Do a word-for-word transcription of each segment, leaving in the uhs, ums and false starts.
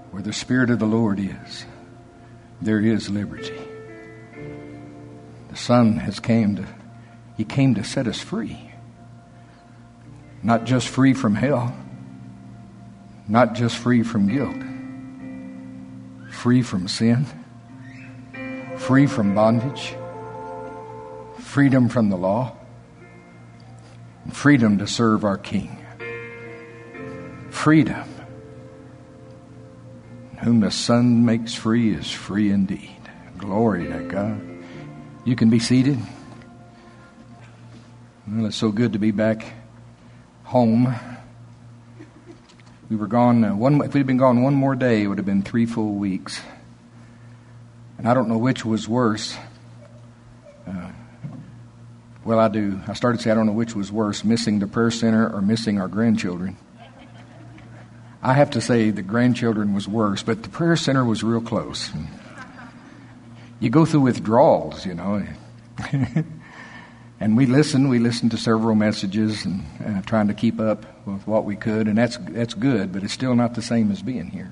Where the Spirit of the Lord is, there is liberty. The Son has came to, He came to set us free. Not just free from hell, not just free from guilt, free from sin, free from bondage, freedom from the law, freedom to serve our King. Freedom. Whom the Son makes free is free indeed. Glory to God. You can be seated. Well, it's so good to be back home. We were gone uh, one. If we'd been gone one more day, it would have been three full weeks. And I don't know which was worse. Uh, well, I do. I started to say I don't know which was worse: missing the prayer center or missing our grandchildren. I have to say the grandchildren was worse, but the prayer center was real close. You go through withdrawals, you know. And we listened. We listened to several messages and uh, trying to keep up with what we could, and that's that's good, but it's still not the same as being here.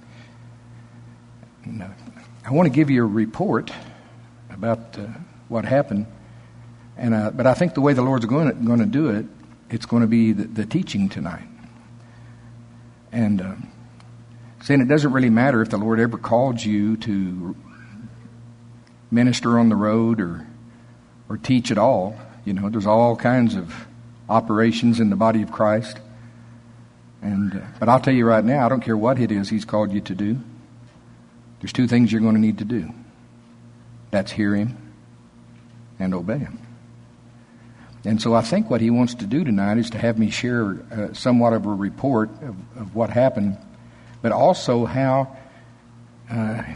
And, uh, I want to give you a report about uh, what happened, and uh, but I think the way the Lord's going to, going to do it, it's going to be the, the teaching tonight. And uh, saying it doesn't really matter if the Lord ever called you to minister on the road or or teach at all. You know, there's all kinds of operations in the body of Christ. And uh, but I'll tell you right now, I don't care what it is He's called you to do. There's two things you're going to need to do. That's hear Him and obey Him. And so I think what He wants to do tonight is to have me share uh, somewhat of a report of, of what happened, but also how uh,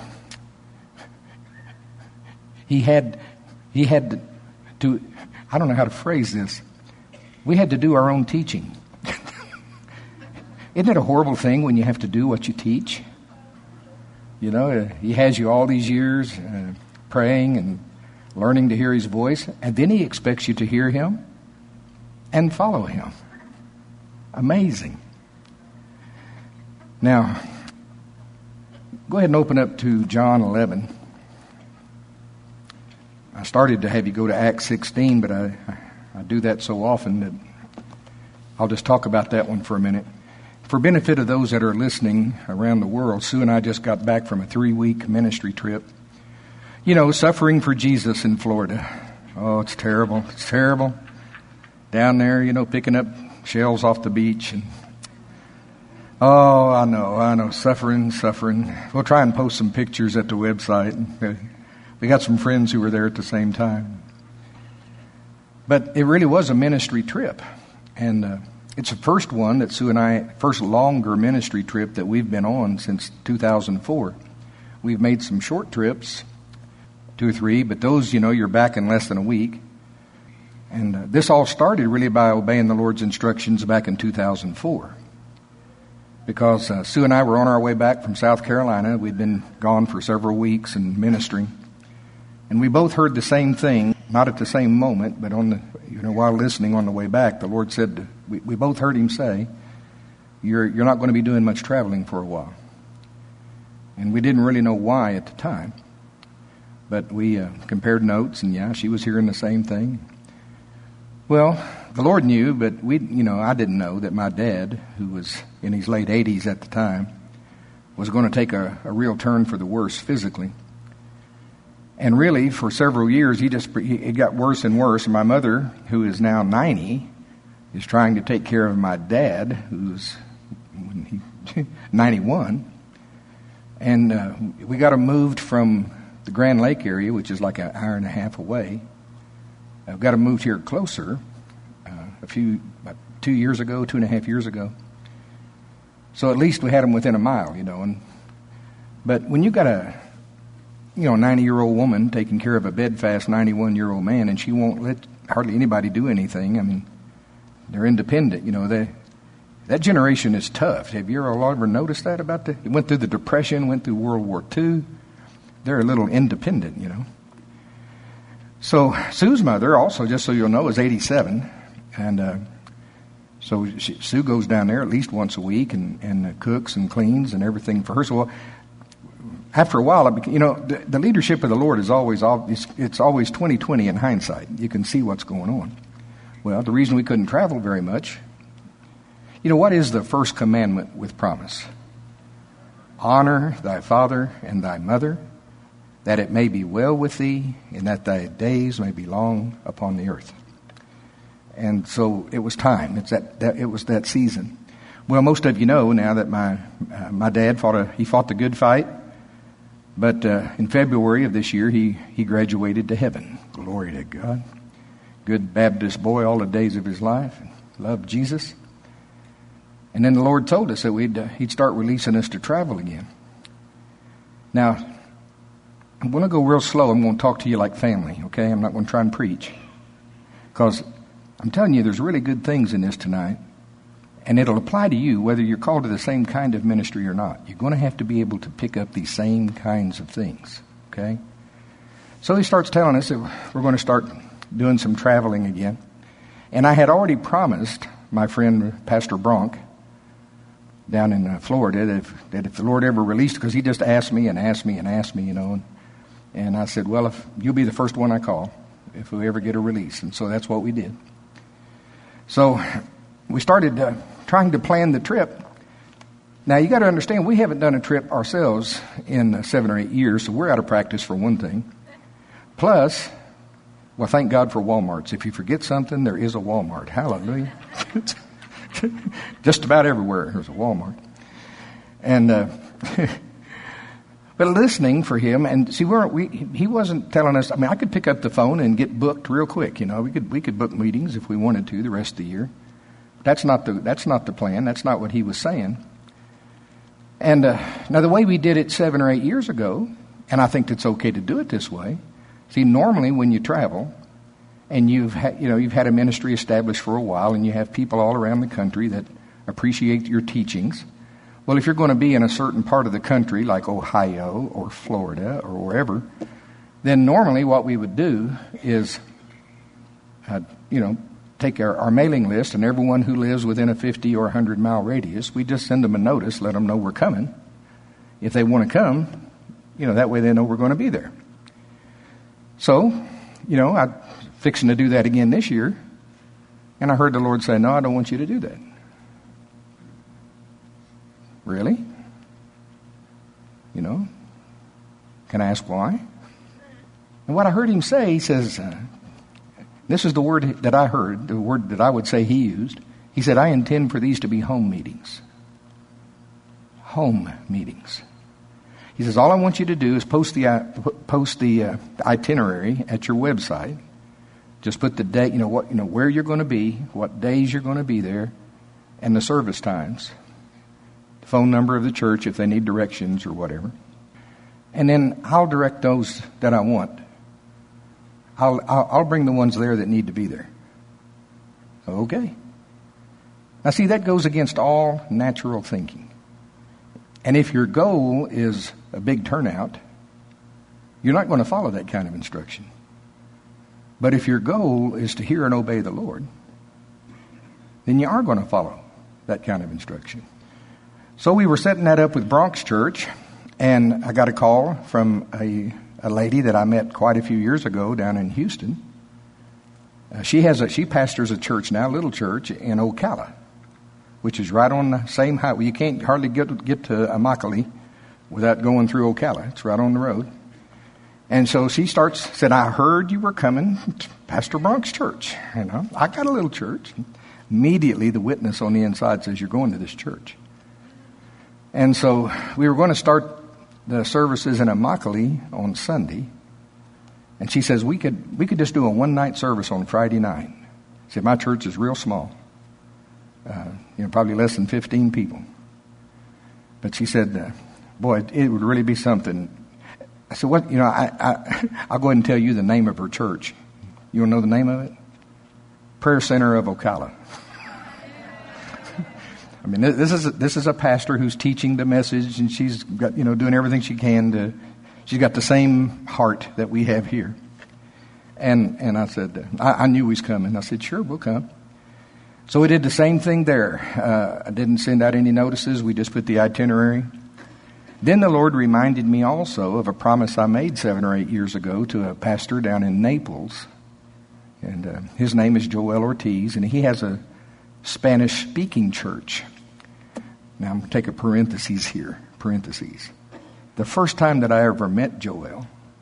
He had He had to, to, I don't know how to phrase this. We had to do our own teaching. Isn't it a horrible thing when you have to do what you teach? You know, uh, He has you all these years uh, praying and learning to hear His voice, and then He expects you to hear Him and follow Him. Amazing. Now, go ahead and open up to John eleven. I started to have you go to Acts sixteen, but I, I do that so often that I'll just talk about that one for a minute. For benefit of those that are listening around the world, Sue and I just got back from a three-week ministry trip. You know, suffering for Jesus in Florida. Oh, it's terrible. It's terrible. Down there, you know, picking up shells off the beach. And oh, I know, I know. Suffering, suffering. We'll try and post some pictures at the website. We got some friends who were there at the same time. But it really was a ministry trip. And uh, it's the first one that Sue and I, first longer ministry trip that we've been on since two thousand four. We've made some short trips, two or three, but those, you know, you're back in less than a week. And uh, this all started really by obeying the Lord's instructions back in two thousand four. Because uh, Sue and I were on our way back from South Carolina. We'd been gone for several weeks and ministering. And we both heard the same thing, not at the same moment, but on the, you know, while listening on the way back, the Lord said, we, we both heard Him say, you're, you're not going to be doing much traveling for a while. And we didn't really know why at the time. But we uh, compared notes, and yeah, she was hearing the same thing. Well, the Lord knew, but we, you know, I didn't know that my dad, who was in his late eighties at the time, was going to take a, a real turn for the worse physically. And really, for several years, he just he, it got worse and worse. And my mother, who is now ninety, is trying to take care of my dad, who's ninety-one. And uh, we got him moved from the Grand Lake area, which is like an hour and a half away. I've got him moved here closer uh, a few, about two years ago, two and a half years ago. So at least we had him within a mile, you know. And but when you got a you know, ninety-year-old woman taking care of a bedfast ninety-one-year-old man, and she won't let hardly anybody do anything. I mean, they're independent. You know, they, that generation is tough. Have you ever, ever noticed that about the? It went through the Depression, went through World War Two. They're a little independent, you know. So Sue's mother, also, just so you'll know, is eighty-seven, and uh, So she, Sue goes down there at least once a week and, and uh, cooks and cleans and everything for her. So after a while, it became, you know, the, the leadership of the Lord is always, it's, it's always twenty twenty in hindsight. You can see what's going on. Well, the reason we couldn't travel very much, you know, what is the first commandment with promise? Honor thy father and thy mother, that it may be well with thee, and that thy days may be long upon the earth. And so it was time. It's that, that it was that season. Well, most of you know now that my uh, my dad fought a he fought the good fight, but uh, in February of this year he he graduated to heaven. Glory to God. Good Baptist boy all the days of his life. Loved Jesus. And then the Lord told us that we'd uh, he'd start releasing us to travel again. Now, I'm going to go real slow. I'm going to talk to you like family. Okay, I'm not going to try and preach, because I'm telling you, there's really good things in this tonight, and it'll apply to you whether you're called to the same kind of ministry or not. You're going to have to be able to pick up these same kinds of things, okay? So he starts telling us that we're going to start doing some traveling again. And I had already promised my friend Pastor Bronk down in uh, Florida that if, that if the Lord ever released, because he just asked me and asked me and asked me, you know, and, and I said, well, if you'll be the first one I call if we ever get a release. And so that's what we did. So we started uh, trying to plan the trip. Now, you got to understand, we haven't done a trip ourselves in uh, seven or eight years, so we're out of practice for one thing. Plus, well, thank God for Walmarts. If you forget something, there is a Walmart. Hallelujah. Just about everywhere there's a Walmart. And uh, but listening for him, and see, we're, we he wasn't telling us. I mean, I could pick up the phone and get booked real quick. You know, we could we could book meetings if we wanted to the rest of the year. That's not the that's not the plan. That's not what he was saying. And uh, now the way we did it seven or eight years ago, and I think it's okay to do it this way. See, normally when you travel, and you've ha- you know you've had a ministry established for a while, and you have people all around the country that appreciate your teachings. Well, if you're going to be in a certain part of the country, like Ohio or Florida or wherever, then normally what we would do is, uh, you know, take our, our mailing list, and everyone who lives within a fifty or one hundred mile radius, we just send them a notice, let them know we're coming. If they want to come, you know, that way they know we're going to be there. So, you know, I'm fixing to do that again this year, and I heard the Lord say, no, I don't want you to do that. Really? You know? Can I ask why? And what I heard him say, he says, uh, this is the word that I heard, the word that I would say he used. He said, I intend for these to be home meetings. Home meetings. He says, all I want you to do is post the uh, post the uh, itinerary at your website. Just put the date, you know, what, you know, where you're going to be, what days you're going to be there, and the service times. Phone number of the church if they need directions or whatever. And then I'll direct those that I want. I'll, I'll, I'll bring the ones there that need to be there. Okay. Now see, that goes against all natural thinking. And if your goal is a big turnout, you're not going to follow that kind of instruction. But if your goal is to hear and obey the Lord, then you are going to follow that kind of instruction. So we were setting that up with Bronx Church, and I got a call from a, a lady that I met quite a few years ago down in Houston. Uh, she has a she pastors a church now, a little church in Ocala, which is right on the same highway. You can't hardly get get to Immokalee without going through Ocala. It's right on the road. And so she starts said, "I heard you were coming to Pastor Bronx Church. You know, I got a little church." Immediately, the witness on the inside says, "You're going to this church." And so we were going to start the services in Immokalee on Sunday. And she says, we could we could just do a one-night service on Friday night. She said, my church is real small. Uh, you know, probably less than fifteen people. But she said, uh, boy, it, it would really be something. I said, what, you know, I, I, I'll go ahead and tell you the name of her church. You want to know the name of it? Prayer Center of Ocala. I mean, this is a, this is a pastor who's teaching the message, and she's got, you know, doing everything she can to. She's got the same heart that we have here. And and I said, I, I knew he was coming. I said, sure, we'll come. So we did the same thing there. Uh, I didn't send out any notices. We just put the itinerary. Then the Lord reminded me also of a promise I made seven or eight years ago to a pastor down in Naples. And uh, his name is Joel Ortiz, and he has a Spanish-speaking church. Now, I'm going to take a parenthesis here, parentheses. The first time that I ever met Joel,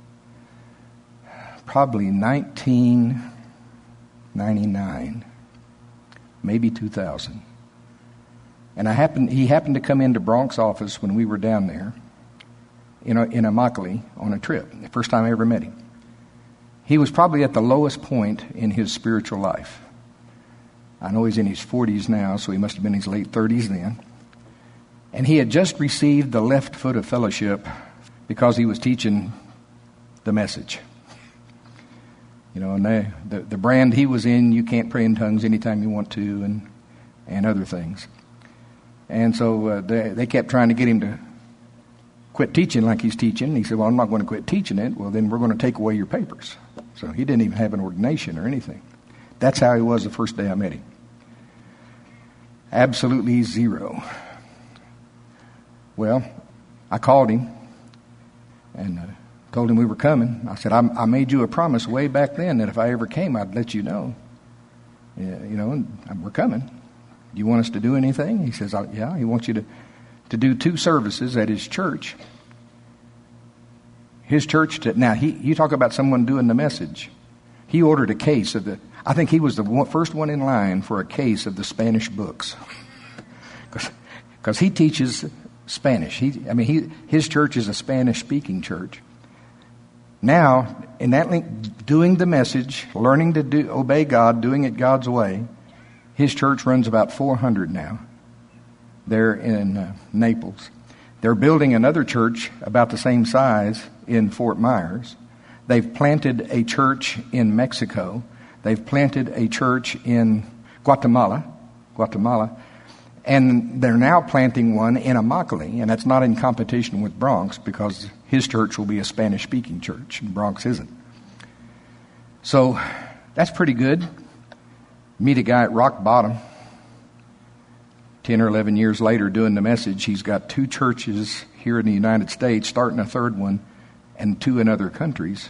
probably nineteen ninety-nine, maybe two thousand. And I happened, he happened to come into Bronk's office when we were down there in, a, in Immokalee on a trip, the first time I ever met him. He was probably at the lowest point in his spiritual life. I know he's in his forties now, so he must have been in his late thirties then. And he had just received the left foot of fellowship because he was teaching the message. You know, and they, the, the brand he was in, you can't pray in tongues anytime you want to, and and other things. And so uh, they, they kept trying to get him to quit teaching like he's teaching. He said, well, I'm not going to quit teaching it. Well, then we're going to take away your papers. So he didn't even have an ordination or anything. That's how he was the first day I met him. Absolutely zero. Well, I called him and uh, told him we were coming. I said, I, I made you a promise way back then that if I ever came, I'd let you know. Yeah, you know, and we're coming. Do you want us to do anything? He says, yeah, he wants you to, to do two services at his church. His church, to, now, he, you talk about someone doing the message. He ordered a case of the, I think he was the one, first one in line for a case of the Spanish books. Because he teaches Spanish. He, I mean, he, his church is a Spanish-speaking church. Now, in that link, doing the message, learning to do, obey God, doing it God's way, his church runs about four hundred now. They're in uh, Naples. They're building another church about the same size in Fort Myers. They've planted a church in Mexico. They've planted a church in Guatemala, Guatemala. And they're now planting one in Immokalee, and that's not in competition with Bronx because his church will be a Spanish-speaking church, and Bronx isn't. So that's pretty good. Meet a guy at rock bottom. Ten or eleven years later, doing the message, he's got two churches here in the United States, starting a third one, and two in other countries.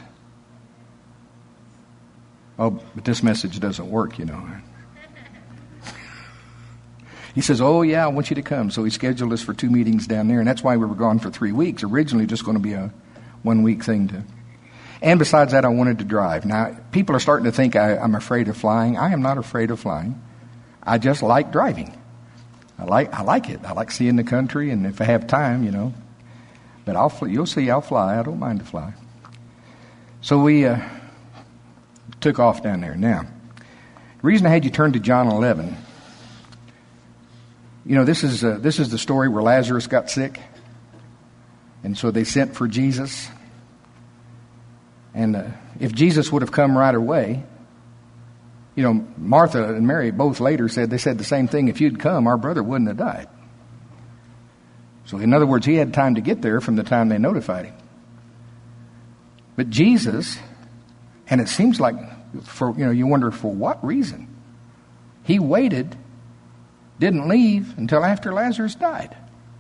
Oh, but this message doesn't work, you know. He says, oh, yeah, I want you to come. So he scheduled us for two meetings down there, and that's why we were gone for three weeks. Originally just going to be a one-week thing. to. And besides that, I wanted to drive. Now, people are starting to think I, I'm afraid of flying. I am not afraid of flying. I just like driving. I like I like it. I like seeing the country, and if I have time, you know. But I'll you'll see, I'll fly. I don't mind to fly. So we uh, took off down there. Now, the reason I had you turn to John eleven, you know, this is uh, this is the story where Lazarus got sick, and so they sent for Jesus. And uh, if Jesus would have come right away, you know, Martha and Mary both later said, they said the same thing. If you'd come, our brother wouldn't have died. So in other words, he had time to get there from the time they notified him. But Jesus, and it seems like, for you know, you wonder for what reason, he waited, didn't leave until after Lazarus died.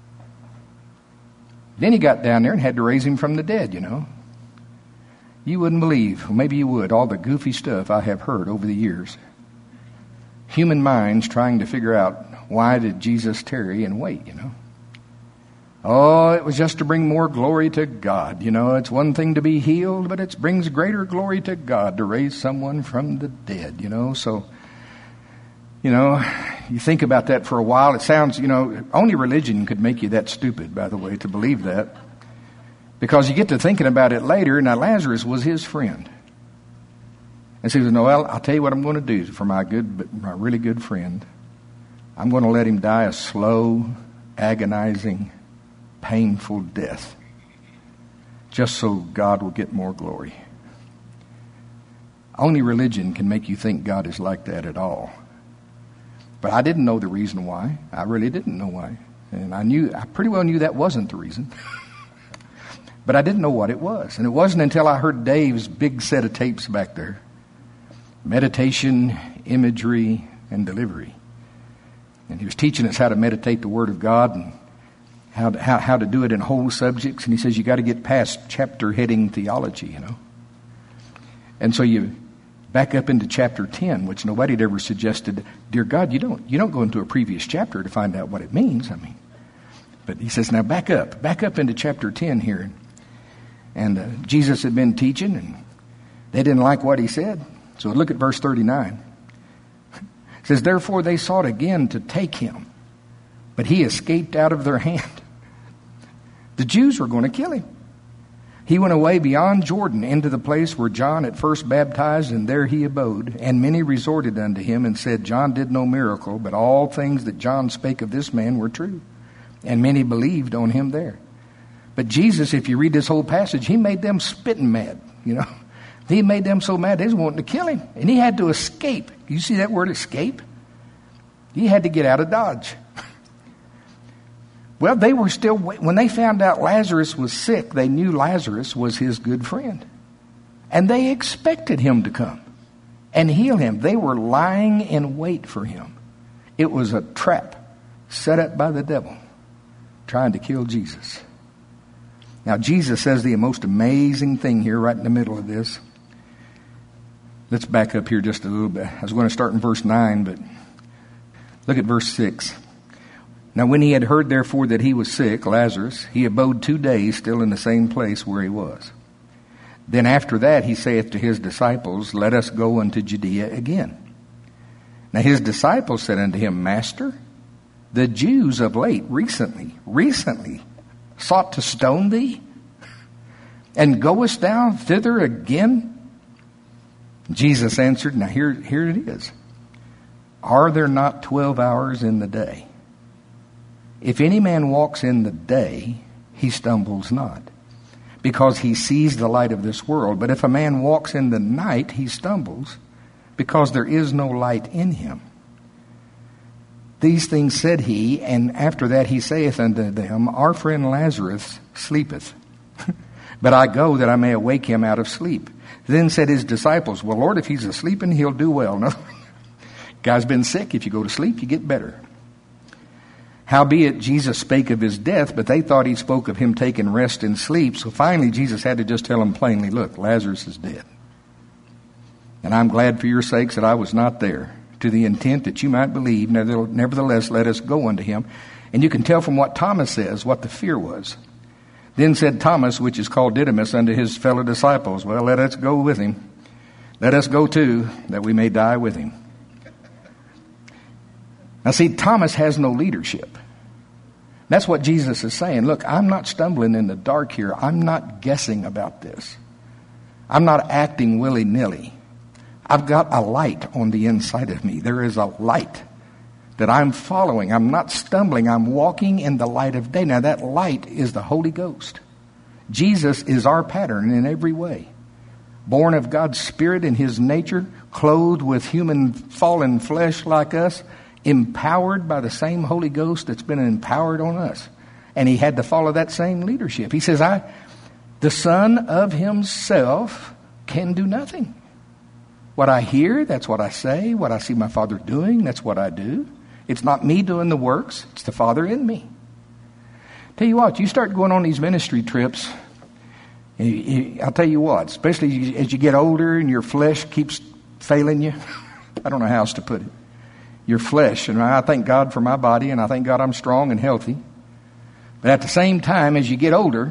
Then he got down there and had to raise him from the dead, you know. You wouldn't believe, well, maybe you would, all the goofy stuff I have heard over the years. Human minds trying to figure out, why did Jesus tarry and wait, you know? Oh, it was just to bring more glory to God. You know, it's one thing to be healed, but it brings greater glory to God to raise someone from the dead, you know. So, you know, you think about that for a while. It sounds, you know, only religion could make you that stupid, by the way, to believe that. Because you get to thinking about it later. Now, Lazarus was his friend. And so he said, no, well, I'll tell you what I'm going to do for my good, my really good friend. I'm going to let him die a slow, agonizing, painful death, just so God will get more glory. Only religion can make you think God is like that at all. But I didn't know the reason why. I really didn't know why. And I knew, I pretty well knew that wasn't the reason. But I didn't know what it was. And it wasn't until I heard Dave's big set of tapes back there. Meditation, imagery, and delivery. And he was teaching us how to meditate the Word of God and how to, how, how to do it in whole subjects. And he says you got to get past chapter heading theology, you know. And so you back up into chapter ten, which nobody had ever suggested. Dear God, you don't you don't go into a previous chapter to find out what it means. I mean, but he says now back up, back up into chapter ten here. And uh, Jesus had been teaching, and they didn't like what he said. So look at verse thirty-nine. It says, therefore they sought again to take him, but he escaped out of their hand. The Jews were going to kill him. He went away beyond Jordan into the place where John at first baptized, and there he abode. And many resorted unto him and said, John did no miracle, but all things that John spake of this man were true. And many believed on him there. But Jesus, if you read this whole passage, he made them spitting mad, you know. He made them so mad they was wanting to kill him. And he had to escape. You see that word escape? He had to get out of Dodge. Well, they were still, when they found out Lazarus was sick, they knew Lazarus was his good friend. And they expected him to come and heal him. They were lying in wait for him. It was a trap set up by the devil trying to kill Jesus. Now, Jesus says the most amazing thing here right in the middle of this. Let's back up here just a little bit. I was going to start in verse nine, but look at verse six. Now, when he had heard, therefore, that he was sick, Lazarus, he abode two days still in the same place where he was. Then after that he saith to his disciples, let us go unto Judea again. Now his disciples said unto him, Master, the Jews of late, recently, recently, sought to stone thee, and goest thou thither again? Jesus answered, now here, here it is. Are there not twelve hours in the day? If any man walks in the day, he stumbles not, because he sees the light of this world. But if a man walks in the night, he stumbles, because there is no light in him. These things said he, and after that he saith unto them, Our friend Lazarus sleepeth, but I go that I may awake him out of sleep. Then said his disciples, Well, Lord, if he's asleep, he'll do well. No, guy's been sick. If you go to sleep, you get better. Howbeit Jesus spake of his death, but they thought he spoke of him taking rest and sleep. So finally Jesus had to just tell them plainly, Look, Lazarus is dead. And I'm glad for your sakes that I was not there, to the intent that you might believe. Nevertheless, let us go unto him. And you can tell from what Thomas says what the fear was. Then said Thomas, which is called Didymus, unto his fellow disciples, Well, let us go with him. Let us go too, that we may die with him. Now see, Thomas has no leadership. That's what Jesus is saying. Look, I'm not stumbling in the dark here. I'm not guessing about this. I'm not acting willy-nilly. I've got a light on the inside of me. There is a light that I'm following. I'm not stumbling. I'm walking in the light of day. Now that light is the Holy Ghost. Jesus is our pattern in every way. Born of God's Spirit in his nature, clothed with human fallen flesh like us, empowered by the same Holy Ghost that's been empowered on us. And he had to follow that same leadership. He says, I, the Son of himself can do nothing. What I hear, that's what I say. What I see my Father doing, that's what I do. It's not me doing the works. It's the Father in me. Tell you what, you start going on these ministry trips, I'll tell you what, especially as you get older and your flesh keeps failing you. I don't know how else to put it. Your flesh, and I thank God for my body, and I thank God I'm strong and healthy. But at the same time, as you get older,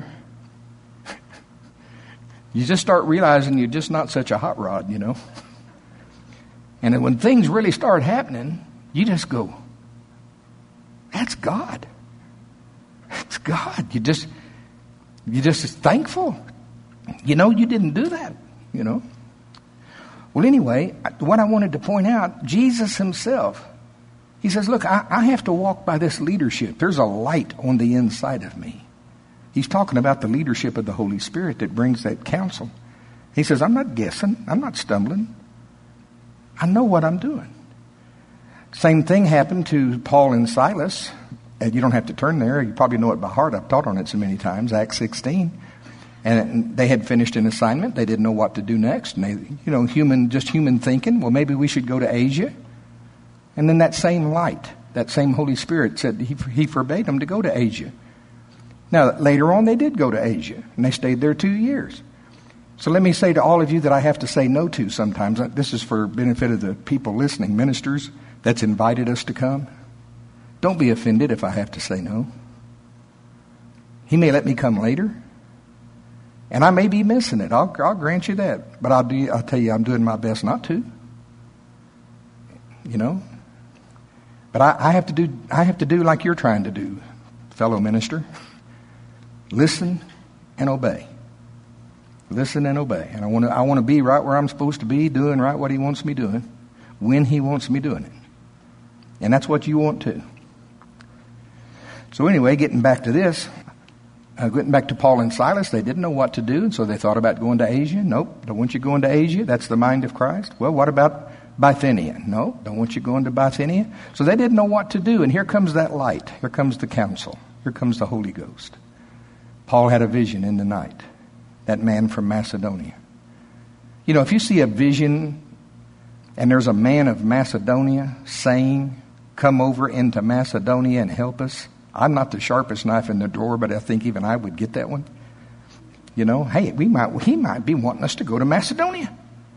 you just start realizing you're just not such a hot rod, you know. And then when things really start happening, you just go, that's God. It's God. You just, you just thankful. You know, you didn't do that, you know. Well, anyway, what I wanted to point out, Jesus himself, he says, look, I, I have to walk by this leadership. There's a light on the inside of me. He's talking about the leadership of the Holy Spirit that brings that counsel. He says, I'm not guessing. I'm not stumbling. I know what I'm doing. Same thing happened to Paul and Silas. And you don't have to turn there. You probably know it by heart. I've taught on it so many times. Acts sixteen. And they had finished an assignment. They didn't know what to do next. And they, you know, human, just human thinking. Well, maybe we should go to Asia. And then that same light that same Holy Spirit said he, he forbade them to go to Asia. Now, later on, they did go to Asia, and they stayed there two years. So let me say to all of you that I have to say no to sometimes. This is for benefit of the people listening, ministers that's invited us to come. Don't be offended if I have to say no. He may let me come later, and I may be missing it. I'll, I'll grant you that. But I'll, do, I'll tell you, I'm doing my best not to. You know? But I, I have to do. I have to do like you're trying to do, fellow minister. Listen and obey. Listen and obey. And I want to. I want to be right where I'm supposed to be, doing right what He wants me doing, when He wants me doing it. And that's what you want too. So anyway, getting back to this, uh, getting back to Paul and Silas, they didn't know what to do, and so they thought about going to Asia. Nope, don't want you going to Asia. That's the mind of Christ. Well, what about Bithynia? No, don't want you going to Bithynia. So they didn't know what to do, and here comes that light. Here comes the counsel. Here comes the Holy Ghost. Paul had a vision in the night. That man from Macedonia. You know, if you see a vision and there's a man of Macedonia saying, come over into Macedonia and help us. I'm not the sharpest knife in the drawer, but I think even I would get that one. You know, hey, we might, he might be wanting us to go to Macedonia.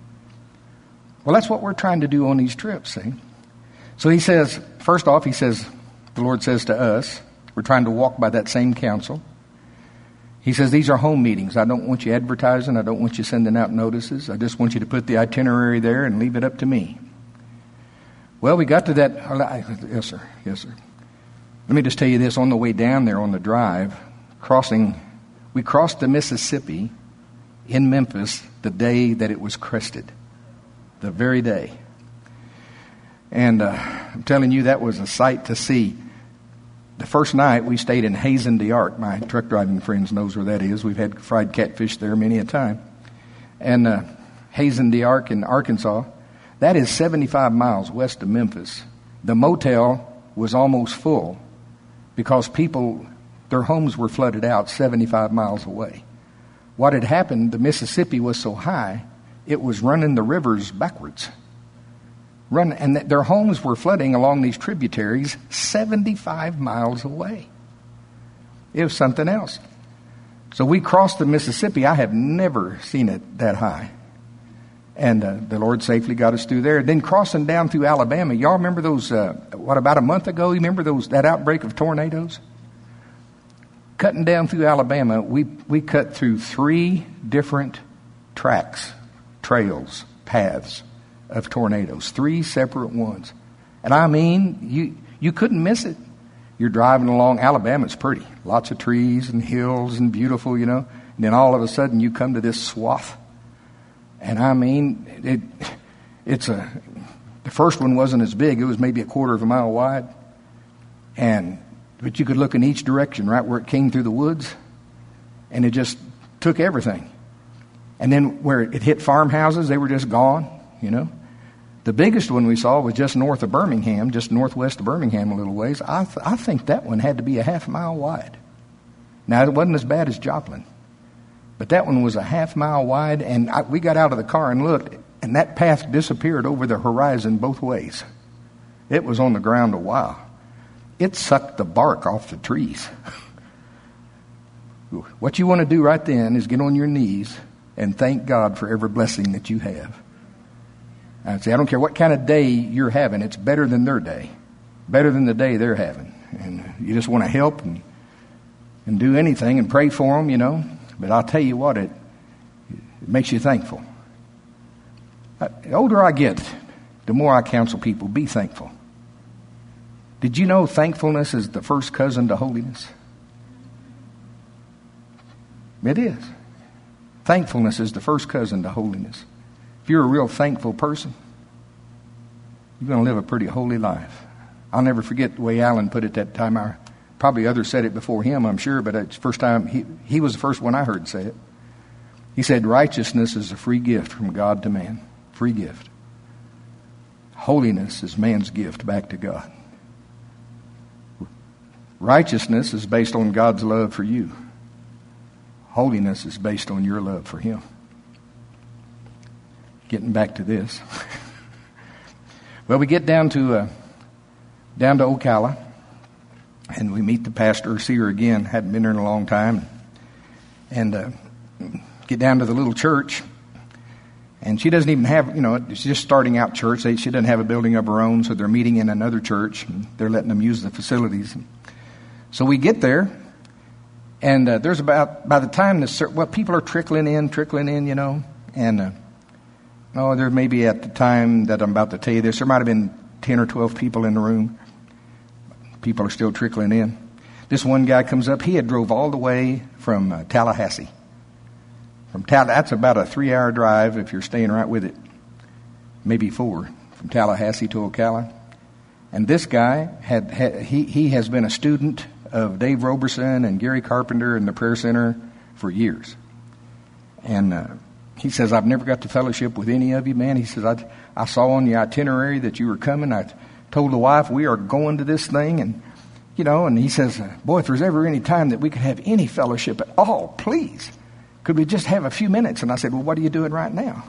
Well, that's what we're trying to do on these trips, see? So he says, first off, he says, the Lord says to us, we're trying to walk by that same counsel. He says, these are home meetings. I don't want you advertising. I don't want you sending out notices. I just want you to put the itinerary there and leave it up to me. Well, we got to that. Yes, sir. Yes, sir. Let me just tell you this. On the way down there on the drive, crossing, we crossed the Mississippi in Memphis the day that it was crested. The very day. And uh, I'm telling you, that was a sight to see. The first night we stayed in Hazen d'Arc. My truck driving friends knows where that is. We've had fried catfish there many a time. And uh, Hazen d'Arc in Arkansas, that is seventy-five miles west of Memphis. The motel was almost full because people, their homes were flooded out seventy-five miles away. What had happened, the Mississippi was so high, it was running the rivers backwards. Run, and th- their homes were flooding along these tributaries seventy-five miles away. It was something else. So we crossed the Mississippi. I have never seen it that high. And uh, the Lord safely got us through there. Then crossing down through Alabama. Y'all remember those, uh, what, about a month ago? You remember those that outbreak of tornadoes? Cutting down through Alabama, we, we cut through three different tracks, trails, paths of tornadoes, three separate ones. And I mean, you you couldn't miss it. You're driving along, Alabama's pretty, lots of trees and hills and beautiful, you know. And then all of a sudden you come to this swath. And I mean, it it's a, the first one wasn't as big, it was maybe a quarter of a mile wide. And, but you could look in each direction, right where it came through the woods, and it just took everything. And then where it hit farmhouses, they were just gone, you know. The biggest one we saw was just north of Birmingham, just northwest of Birmingham a little ways. I th- I think that one had to be a half mile wide. Now, it wasn't as bad as Joplin, but that one was a half mile wide, and I, we got out of the car and looked, and that path disappeared over the horizon both ways. It was on the ground a while. It sucked the bark off the trees. What you want to do right then is get on your knees and thank God for every blessing that you have. I say, I don't care what kind of day you're having, it's better than their day, better than the day they're having. And you just want to help and and do anything and pray for them, you know. But I'll tell you what, it, it makes you thankful. Uh, the older I get, the more I counsel people, be thankful. Did you know thankfulness is the first cousin to holiness? It is. Thankfulness is the first cousin to holiness. If you're a real thankful person, you're going to live a pretty holy life. I'll never forget the way Alan put it that time. I, probably others said it before him, I'm sure, but it's the first time, he, he was the first one I heard say it. He said, righteousness is a free gift from God to man. Free gift. Holiness is man's gift back to God. Righteousness is based on God's love for you. Holiness is based on your love for Him. Getting back to this. Well, we get down to uh, down to Ocala, and we meet the pastor, see her again, hadn't been there in a long time, and uh, get down to the little church, and she doesn't even have, you know, it's just starting out church. She doesn't have a building of her own, so they're meeting in another church, and they're letting them use the facilities. So we get there, and uh, there's about, by the time the, well, people are trickling in, trickling in, you know, and, uh, oh, there may be at the time that I'm about to tell you this, there might have been ten or twelve people in the room. People are still trickling in. This one guy comes up. He had drove all the way from uh, Tallahassee. From Tal- That's about a three-hour drive if you're staying right with it. Maybe four. From Tallahassee to Ocala. And this guy, had, had he, he has been a student of Dave Roberson and Gary Carpenter in the Prayer Center for years. And uh, he says, I've never got to fellowship with any of you, man. He says, I, I saw on the itinerary that you were coming. I told the wife we are going to this thing, and you know, and he says, boy, if there's ever any time that we could have any fellowship at all, please, could we just have a few minutes? And I said, well, what are you doing right now?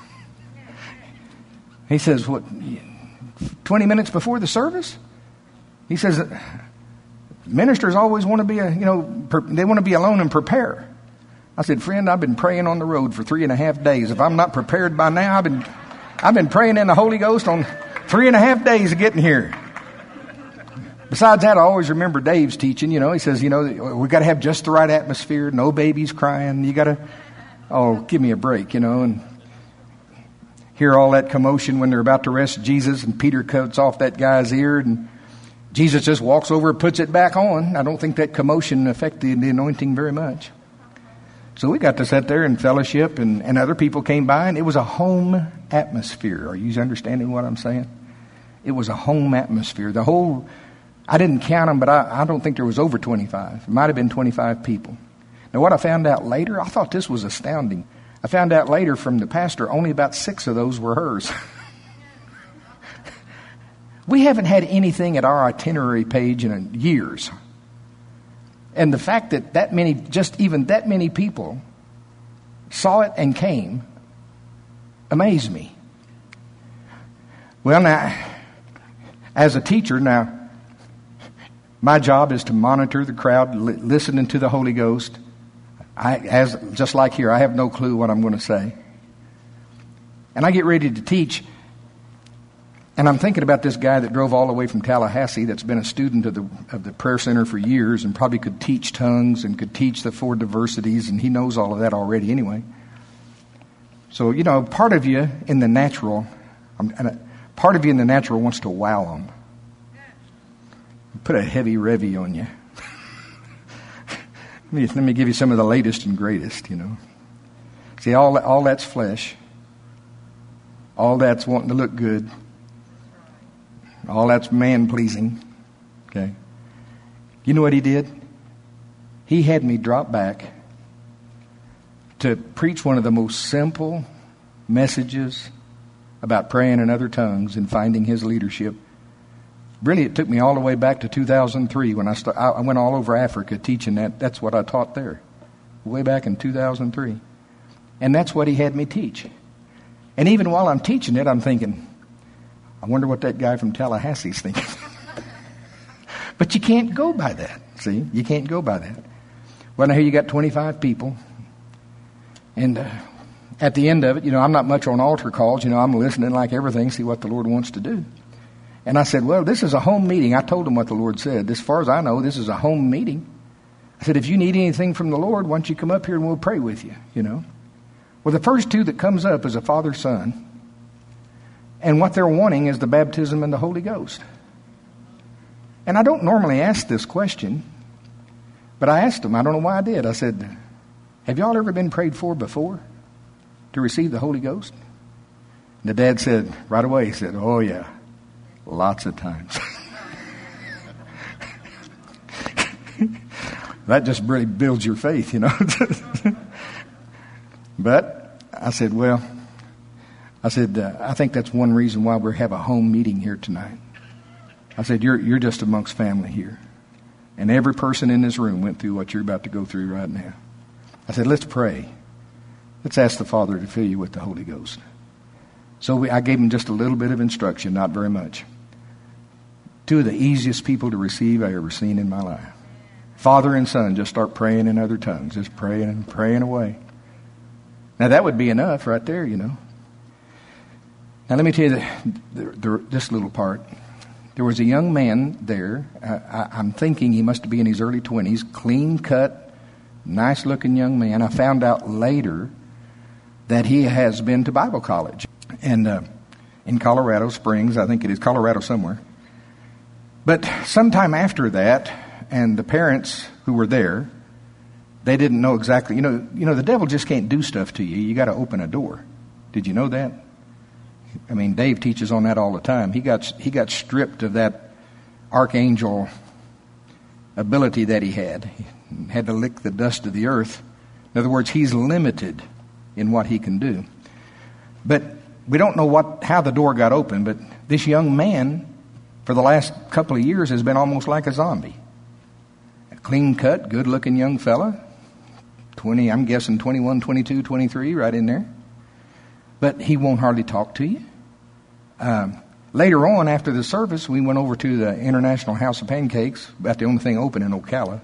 He says, what, twenty minutes before the service? He says, ministers always want to be, a, you know, per, they want to be alone and prepare. I said, friend, I've been praying on the road for three and a half days. If I'm not prepared by now, I've been, I've been praying in the Holy Ghost on Three and a half days of getting here. Besides that, I always remember Dave's teaching. You know, he says, you know, we got to have just the right atmosphere. No babies crying. You got to, oh, give me a break, you know. And hear all that commotion when they're about to arrest Jesus, and Peter cuts off that guy's ear, and Jesus just walks over and puts it back on. I don't think that commotion affected the anointing very much. So we got to sit there in fellowship, and, and other people came by, and it was a home atmosphere. Are you understanding what I'm saying? It was a home atmosphere. The whole, I didn't count them, but I, I don't think there was over twenty-five. It might have been twenty-five people. Now, what I found out later, I thought this was astounding. I found out later from the pastor, only about six of those were hers. We haven't had anything at our itinerary page in years. And the fact that that many, just even that many people saw it and came amazed me. Well, now, as a teacher, now, my job is to monitor the crowd, li- listening to the Holy Ghost. I, as just like here, I have no clue what I'm going to say. And I get ready to teach, and I'm thinking about this guy that drove all the way from Tallahassee, that's been a student of the of the Prayer Center for years, and probably could teach tongues and could teach the four diversities, and he knows all of that already anyway. So, you know, part of you in the natural, part of you in the natural wants to wow them. Put a heavy revy on you. let, me, let me give you some of the latest and greatest, you know. See, all, all that's flesh. All that's wanting to look good. All that's man-pleasing. Okay. You know what he did? He had me drop back to preach one of the most simple messages about praying in other tongues and finding his leadership. Really, it took me all the way back to two thousand three when I start, I went all over Africa teaching that. That's what I taught there, way back in two thousand three. And that's what he had me teach. And even while I'm teaching it, I'm thinking, I wonder what that guy from Tallahassee's thinking. But you can't go by that. See, you can't go by that. Well, now here you got twenty-five people. And uh, at the end of it, you know, I'm not much on altar calls. You know, I'm listening like everything, see what the Lord wants to do. And I said, well, this is a home meeting. I told him what the Lord said. As far as I know, this is a home meeting. I said, if you need anything from the Lord, why don't you come up here and we'll pray with you, you know. Well, the first two that comes up is a father-son. And what they're wanting is the baptism in the Holy Ghost. And I don't normally ask this question, but I asked them. I don't know why I did. I said, have y'all ever been prayed for before to receive the Holy Ghost? And the dad said, right away, he said, oh, yeah, lots of times. That just really builds your faith, you know. But I said, well, I said, uh, I think that's one reason why we have a home meeting here tonight. I said, you're you're just amongst family here. And every person in this room went through what you're about to go through right now. I said, let's pray. Let's ask the Father to fill you with the Holy Ghost. So we, I gave him just a little bit of instruction, not very much. Two of the easiest people to receive I ever seen in my life. Father and son just start praying in other tongues, just praying and praying away. Now that would be enough right there, you know. Now let me tell you the, the, the, this little part. There was a young man there. Uh, I, I'm thinking he must be in his early twenties, clean cut, nice looking young man. I found out later that he has been to Bible college and uh, in Colorado Springs, I think it is Colorado somewhere. But sometime after that, and the parents who were there, they didn't know exactly. You know, you know, the devil just can't do stuff to you. You got to open a door. Did you know that? I mean, Dave teaches on that all the time. He got he got stripped of that archangel ability that he had. He had to lick the dust of the earth. In other words, he's limited in what he can do. But we don't know what how the door got open. But this young man, for the last couple of years, has been almost like a zombie. A clean-cut, good-looking young fella. twenty, I'm guessing twenty-one, twenty-two, twenty-three, right in there. But he won't hardly talk to you. Um, later on, after the service, we went over to the International House of Pancakes, about the only thing open in Ocala,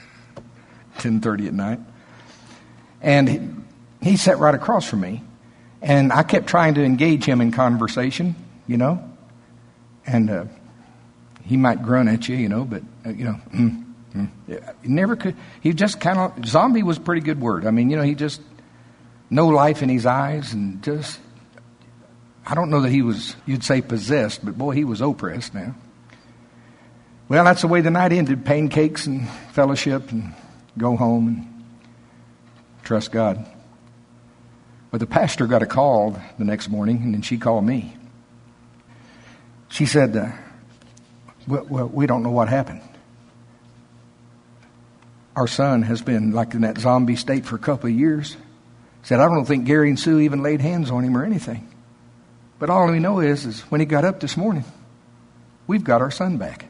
ten thirty at night. And he, he sat right across from me. And I kept trying to engage him in conversation, you know. And uh, he might grunt at you, you know, but, uh, you know, mm, mm. Yeah, he never could. He just kind of, zombie was a pretty good word. I mean, you know, he just, no life in his eyes and just, I don't know that he was, you'd say possessed, but boy, he was oppressed now. Well, that's the way the night ended. Pancakes and fellowship and go home and trust God. But the pastor got a call the next morning, and then she called me. She said, uh, well, well, we don't know what happened. Our son has been like in that zombie state for a couple of years. Said, I don't think Gary and Sue even laid hands on him or anything. But all we know is, is when he got up this morning, we've got our son back.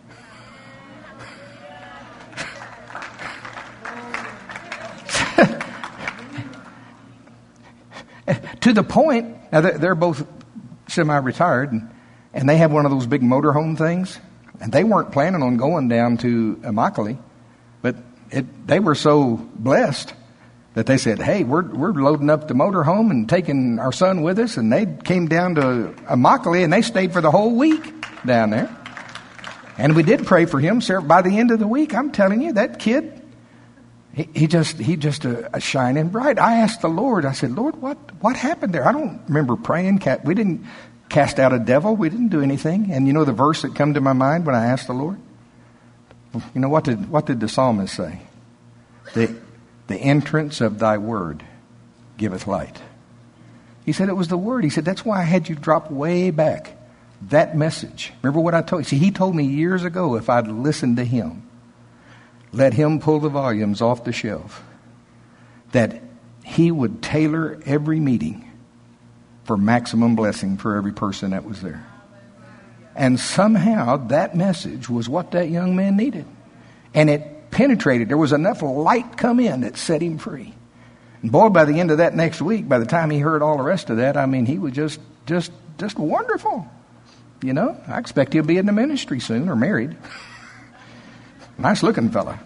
To the point, now they're both semi-retired, and, and they have one of those big motorhome things, and they weren't planning on going down to Immokalee, but it, they were so blessed that they said, hey, we're we're loading up the motorhome and taking our son with us, and they came down to Immokalee, and they stayed for the whole week down there. And we did pray for him, sir. By the end of the week, I'm telling you, that kid, He, he just he just a, a shining bright. I asked the Lord, I said, Lord, what, what happened there? I don't remember praying. We didn't cast out a devil. We didn't do anything. And you know the verse that come to my mind when I asked the Lord? You know, what did what did the psalmist say? The, the entrance of thy word giveth light. He said it was the word. He said, that's why I had you drop way back that message. Remember what I told you? See, he told me years ago if I'd listened to him, let him pull the volumes off the shelf, that he would tailor every meeting for maximum blessing for every person that was there. And somehow that message was what that young man needed. And it penetrated. There was enough light come in that set him free. And boy, by the end of that next week, by the time he heard all the rest of that, I mean, he was just, just, just wonderful. You know, I expect he'll be in the ministry soon or married. Nice looking fella.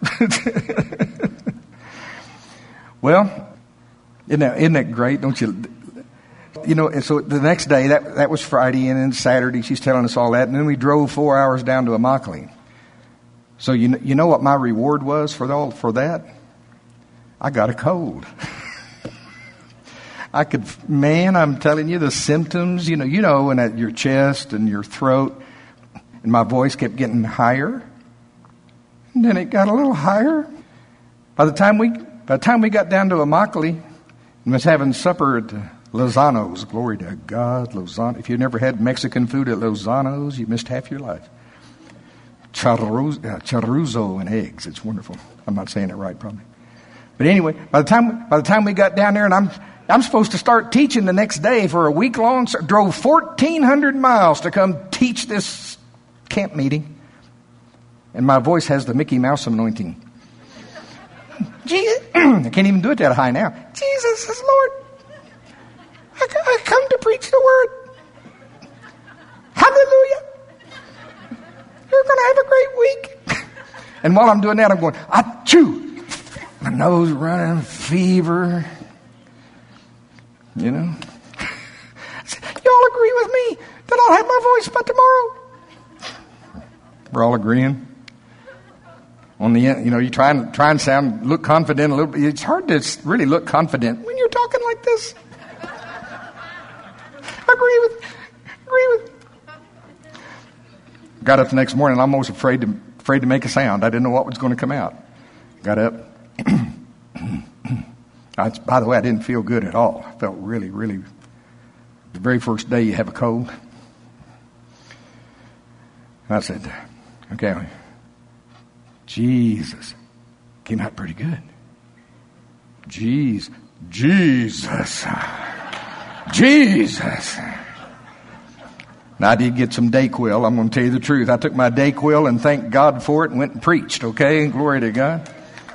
Well, isn't that, isn't that great? Don't you? You know, and so the next day, that that was Friday, and then Saturday, she's telling us all that. And then we drove four hours down to Immokalee. So you know, you know what my reward was for all for that? I got a cold. I could, man, I'm telling you, the symptoms, you know, you know, and at your chest and your throat, and my voice kept getting higher. And then it got a little higher. By the time we, by the time we got down to Immokalee, and was having supper at Lozano's. Glory to God, Lozano. If you've never had Mexican food at Lozano's, you missed half your life. Chorizo, uh, chorizo and eggs. It's wonderful. I'm not saying it right, probably. But anyway, by the time by the time we got down there, and I'm I'm supposed to start teaching the next day for a week long. So drove fourteen hundred miles to come teach this camp meeting. And my voice has the Mickey Mouse anointing. Jesus, I can't even do it that high now. Jesus is Lord. I, I come to preach the word. Hallelujah. You're you're going to have a great week. And while I'm doing that, I'm going, achoo. My nose running, fever. You know. Y'all agree with me that I'll have my voice by tomorrow? We're all agreeing. On the end, you know, you try and try and sound, look confident a little bit. It's hard to really look confident when you're talking like this. agree with, agree with. Got up the next morning. I'm almost afraid to afraid to make a sound. I didn't know what was going to come out. Got up. I, by the way, I didn't feel good at all. I felt really, really. The very first day you have a cold. I said, okay, Jesus. Came out pretty good. Jesus. Jesus. Jesus. Now, I did get some Dayquil. I'm going to tell you the truth. I took my Dayquil and thanked God for it and went and preached, okay? Glory to God.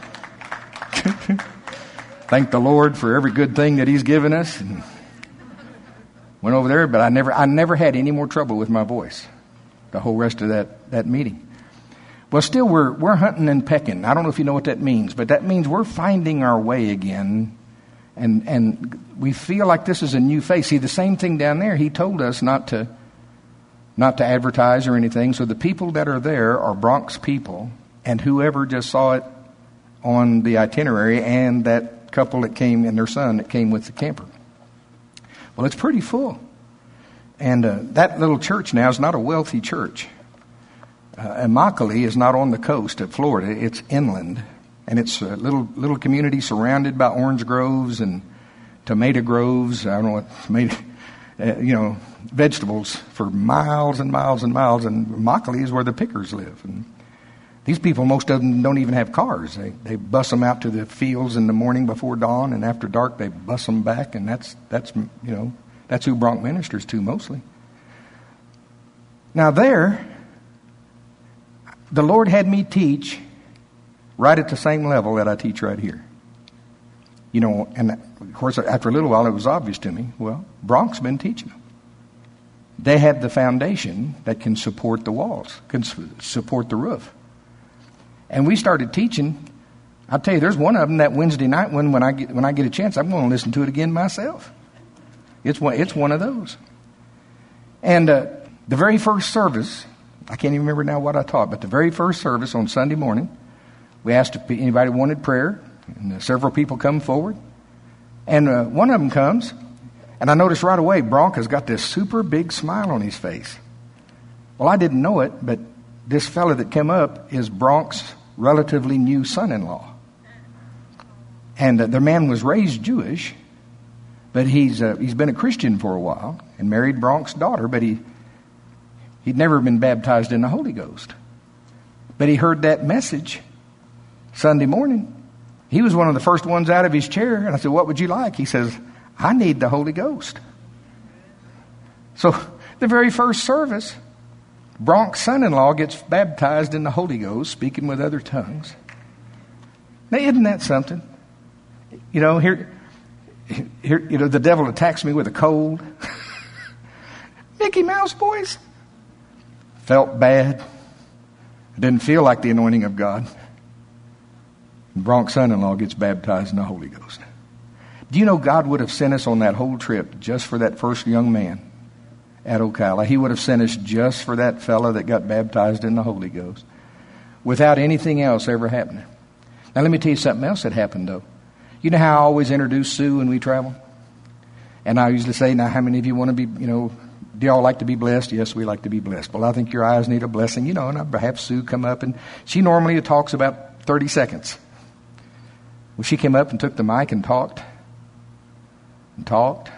Thank the Lord for every good thing that He's given us. And went over there, but I never I never had any more trouble with my voice the whole rest of that, that meeting. Well, still, we're we're hunting and pecking. I don't know if you know what that means, but that means we're finding our way again. And and we feel like this is a new face. See, the same thing down there, He told us not to not to advertise or anything. So the people that are there are Bronx people, and whoever just saw it on the itinerary, and that couple that came and their son that came with the camper. Well, it's pretty full. And uh, that little church now is not a wealthy church. Uh, Immokalee is not on the coast of Florida. It's inland. And it's a little little community surrounded by orange groves and tomato groves. I don't know what tomato, uh, you know, vegetables for miles and miles and miles. And Immokalee is where the pickers live. And these people, most of them don't even have cars. They they bus them out to the fields in the morning before dawn, and after dark they bus them back. And that's that's you know that's who Bronx ministers to mostly. Now there, the Lord had me teach right at the same level that I teach right here. You know, and of course, after a little while, it was obvious to me. Well, Bronx been teaching them. They have the foundation that can support the walls, can support the roof. And we started teaching. I'll tell you, there's one of them that Wednesday night when when I get when I get a chance, I'm going to listen to it again myself. It's one it's one of those. And uh, the very first service, I can't even remember now what I taught, but the very first service on Sunday morning, we asked if anybody wanted prayer, and uh, several people come forward. And uh, one of them comes, and I noticed right away, Bronk has got this super big smile on his face. Well, I didn't know it, but this fella that came up is Bronk's relatively new son-in-law. And uh, the man was raised Jewish, but he's uh, he's been a Christian for a while and married Bronk's daughter, but he he'd never been baptized in the Holy Ghost. But he heard that message Sunday morning. He was one of the first ones out of his chair, and I said, "What would you like?" He says, "I need the Holy Ghost." So the very first service, Bronk's son-in-law gets baptized in the Holy Ghost, speaking with other tongues. Now, isn't that something? You know, here, here, you know, the devil attacks me with a cold. Mickey Mouse voice. Felt bad. Didn't feel like the anointing of God. Bronk's son-in-law gets baptized in the Holy Ghost. Do you know God would have sent us on that whole trip just for that first young man at Ocala? He would have sent us just for that fella that got baptized in the Holy Ghost without anything else ever happening. Now, let me tell you something else that happened, though. You know how I always introduce Sue when we travel? And I usually say, now, how many of you want to be, you know, do y'all like to be blessed? Yes, we like to be blessed. Well, I think your eyes need a blessing, you know, and I have Sue come up, and she normally talks about thirty seconds. Well, she came up and took the mic and talked and talked.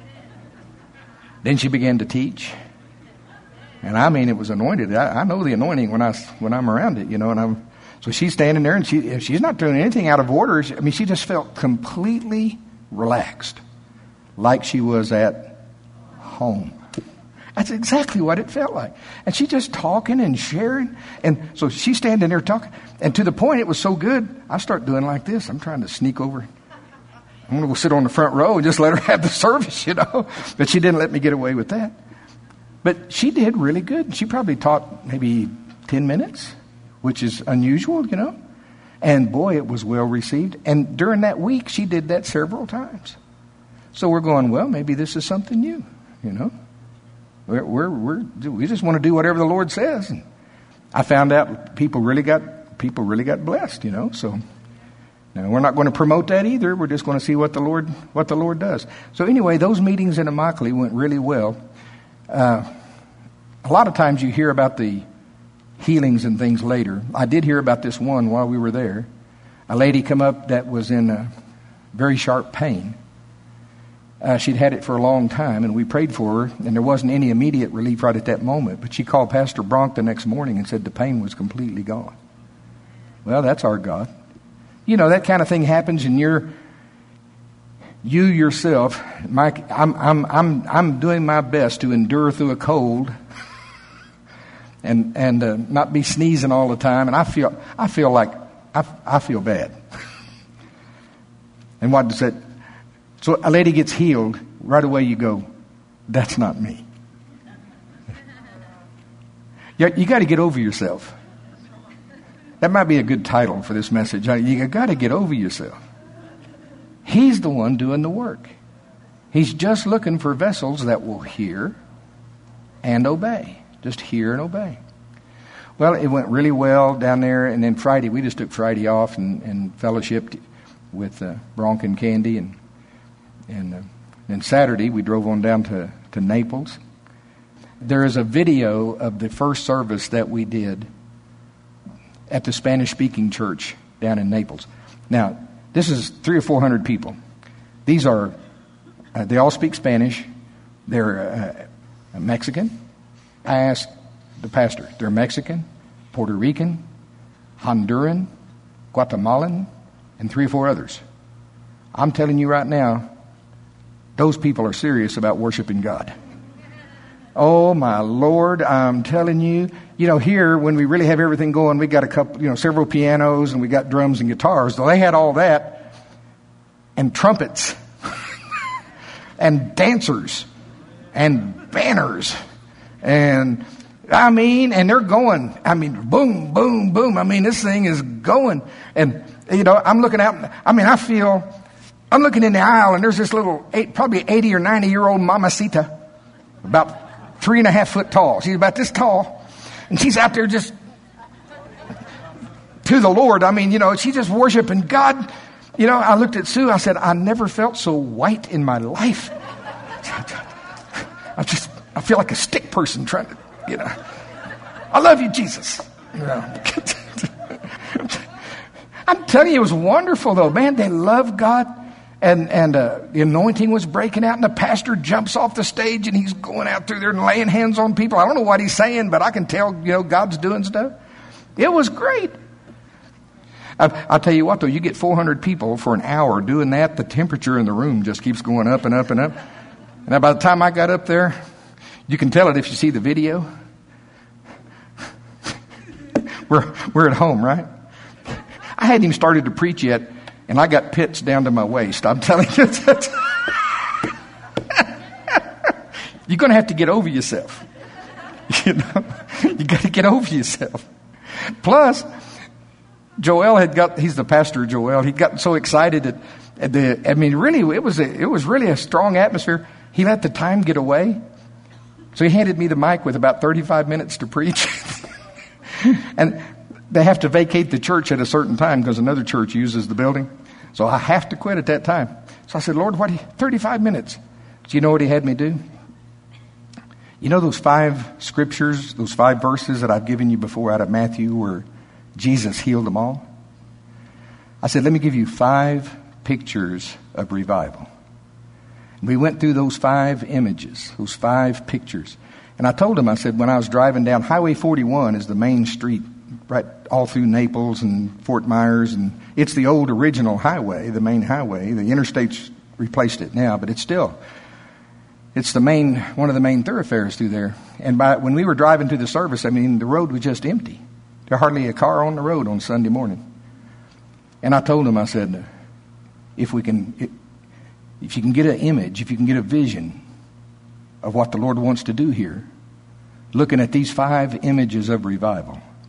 Then she began to teach. And I mean, it was anointed. I, I know the anointing when, I, when I'm around it, you know, and I'm, so she's standing there and she, she's not doing anything out of order. I mean, she just felt completely relaxed, like she was at home. That's exactly what it felt like. And she just talking and sharing. And so she's standing there talking. And to the point it was so good, I start doing like this. I'm trying to sneak over. I'm going to go sit on the front row and just let her have the service, you know. But she didn't let me get away with that. But she did really good. She probably taught maybe ten minutes, which is unusual, you know. And boy, it was well received. And during that week, she did that several times. So we're going, well, maybe this is something new, you know. We're, we're, we're, we just want to do whatever the Lord says. And I found out people really got people really got blessed, you know. So now we're not going to promote that either. We're just going to see what the Lord what the Lord does. So anyway, those meetings in Immokalee went really well. Uh, a lot of times you hear about the healings and things later. I did hear about this one while we were there. A lady come up that was in uh, very sharp pain. Uh, she'd had it for a long time, and we prayed for her, and there wasn't any immediate relief right at that moment. But she called Pastor Bronk the next morning and said the pain was completely gone. Well, that's our God. You know, that kind of thing happens, and you're, you yourself, Mike, I'm, I'm, I'm, I'm doing my best to endure through a cold and and uh, not be sneezing all the time, and I feel, I feel like, I, I feel bad. And what does that? So a lady gets healed, right away you go, that's not me. You, you got to get over yourself. That might be a good title for this message. You got to get over yourself. He's the one doing the work. He's just looking for vessels that will hear and obey. Just hear and obey. Well, it went really well down there, and then Friday, we just took Friday off and, and fellowshiped with uh, Bronk and Candy, and And uh, then Saturday, we drove on down to, to Naples. There is a video of the first service that we did at the Spanish-speaking church down in Naples. Now, this is three or four hundred people. These are, uh, they all speak Spanish. They're uh, Mexican. I asked the pastor, they're Mexican, Puerto Rican, Honduran, Guatemalan, and three or four others. I'm telling you right now, those people are serious about worshiping God. Oh, my Lord, I'm telling you. You know, here, when we really have everything going, we got a couple, you know, several pianos, and we got drums and guitars. So they had all that, and trumpets, and dancers, and banners, and, I mean, and they're going. I mean, boom, boom, boom. I mean, this thing is going. And, you know, I'm looking out, I mean, I feel... I'm looking in the aisle, and there's this little, eight, probably eighty or ninety year old mamacita, about three and a half foot tall. She's about this tall, and she's out there just to the Lord. I mean, you know, she's just worshiping God. You know, I looked at Sue. I said, I never felt so white in my life. I just, I feel like a stick person trying to, you know, I love you, Jesus. You know. I'm telling you, it was wonderful, though. Man, they love God. And and uh, the anointing was breaking out, and the pastor jumps off the stage, and he's going out through there and laying hands on people. I don't know what he's saying, but I can tell, you know, God's doing stuff. It was great. I, I'll tell you what, though, you get four hundred people for an hour doing that, the temperature in the room just keeps going up and up and up. And by the time I got up there, you can tell it if you see the video. we're we're at home, right? I hadn't even started to preach yet, and I got pits down to my waist. I'm telling you that. You're going to have to get over yourself. You know, you got to get over yourself. Plus, Joel had got, he's the pastor, Joel. He'd gotten so excited that, at the, I mean, really, it was, a, it was really a strong atmosphere. He let the time get away. So he handed me the mic with about thirty-five minutes to preach. And they have to vacate the church at a certain time because another church uses the building. So I have to quit at that time. So I said, Lord, what? thirty-five minutes. Do you know what he had me do? You know those five scriptures, those five verses that I've given you before out of Matthew where Jesus healed them all? I said, let me give you five pictures of revival. And we went through those five images, those five pictures. And I told him, I said, when I was driving down, Highway forty-one is the main street right all through Naples and Fort Myers. And it's the old original highway, the main highway. The interstate's replaced it now, but it's still... It's the main, one of the main thoroughfares through there. And by, when we were driving to the service, I mean, the road was just empty. There hardly a car on the road on Sunday morning. And I told him, I said, if we can, if you can get an image, if you can get a vision of what the Lord wants to do here, looking at these five images of revival,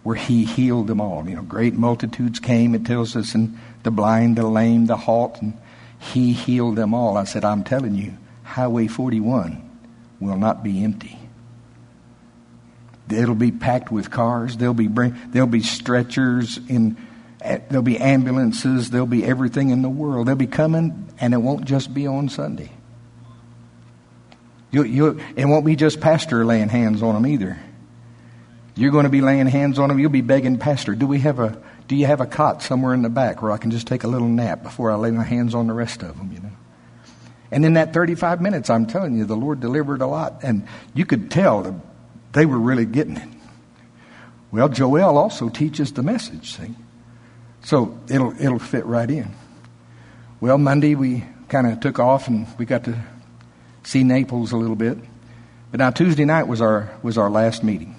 where he healed them all. You know, great multitudes came, it tells us, and the blind, the lame, the halt, and he healed them all. I said, I'm telling you, Highway forty-one will not be empty. It'll be packed with cars. There'll be bring, there'll be stretchers, in, there'll be ambulances. There'll be everything in the world. They'll be coming, and it won't just be on Sunday. You, you, it won't be just pastor laying hands on them either. You're going to be laying hands on them. You'll be begging, Pastor, do we have a do you have a cot somewhere in the back where I can just take a little nap before I lay my hands on the rest of them? You know. And in that thirty-five minutes, I'm telling you, the Lord delivered a lot, and you could tell that they were really getting it. Well, Joel also teaches the message, see? So it'll it'll fit right in. Well, Monday we kind of took off and we got to see Naples a little bit. But now Tuesday night was our was our last meeting.